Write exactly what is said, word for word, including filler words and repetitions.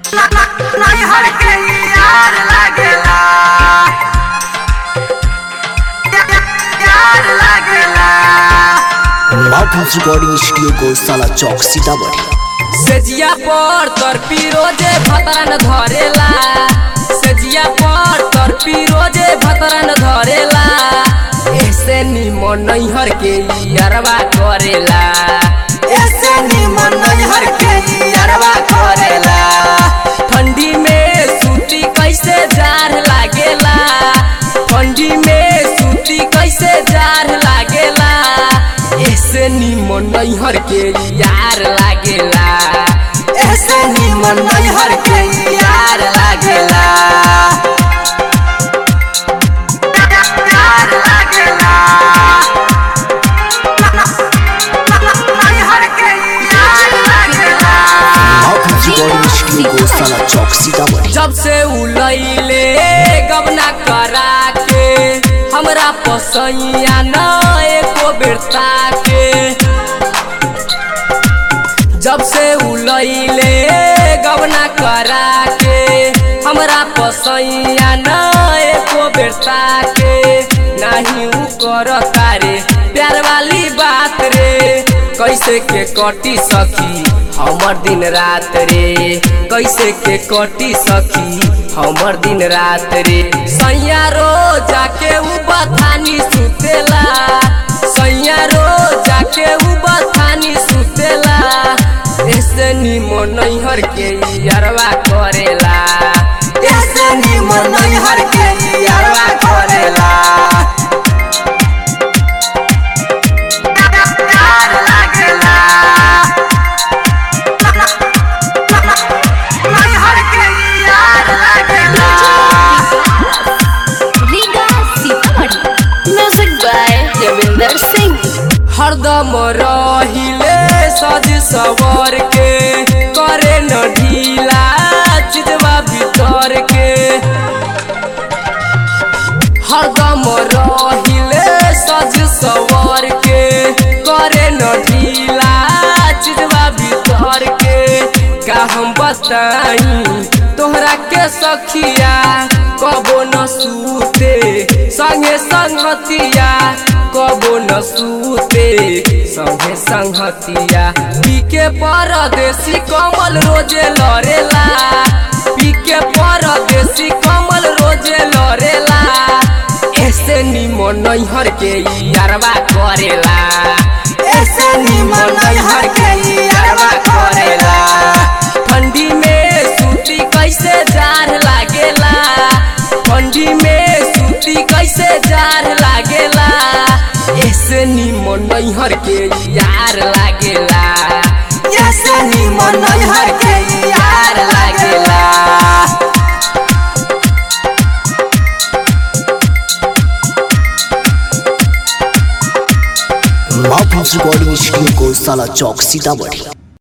नैहर के यार लागेला यार लागेला। माउंटेन्स रिकॉर्डिंग स्टूडियो गौशाला चौक सीतामढ़ी। सजिया पर तर पिरोजे भतरन धरेला, सजिया पर तर पिरोजे भतरन धरेला। ऐसे निमन नैहर के यारवा करेला, ऐसे निमन नैहर के यारवा करेला। ठंडी में सूती कैसे जार लागेला, ठंडी में सूती कैसे जार लागेला। ऐसे निमन नैहर के यार लागेला, ऐसे निमन नैहर के यार लागेला। यार लागेला नैहर के यार लागेला। माउंटेन्स रिकॉर्डिंग स्टूडियो गौशाला चौक सीतामढ़ी। जब से उलैले गबना करा के हमरा पसैया न एको बेरता के, जब से उलैले गबना करा के हमरा पसैया न एको बेरता के। नहीं उ करता रे प्यार वाली बात रे, कैसे के कटी सखी हमर दिन रात रे, कैसे के कटी सखी हमर दिन रात रे। सैया रो जाके उ बथानी सुतेला, सैया रो जाके उ बथानी सुतेला। ऐसे निमन नैहर के यारवा करेला, ऐसे निमन नैहर के यारवा करेला। यार लागेला नैहर के यार लागेला। रीगा सीतामढ़ी। Music by Ravinder Singh. हरदम रहिले सज सवर के, करे न ढीला चिजवा भीतर के। हरदम रहिले सज सवर के, करे न ढीला चिजवा भीतर के। का हम बताई तोहरा के सखिया, कबो न सूते संगे संगतिया, कबो न सूते संगे संगतिया। पीके परदेसी कमल रोजे लड़ेला, पीके परदेसी कमल रोजे लड़ेला। ऐसे निमन नैहर के यारवा करेला, ऐसे निमन नैहर के यारवा करेला। ठंडी में सूती कैसे जार लागेला, ठंडी में सूती कैसे जार लागेला। ऐसे निमन नैहर के यार लागेला, ऐसे निमन नैहर के यार लागेला। माउंटेन्स रिकॉर्डिंग स्टूडियो गौशाला चौक सीतामढ़ी।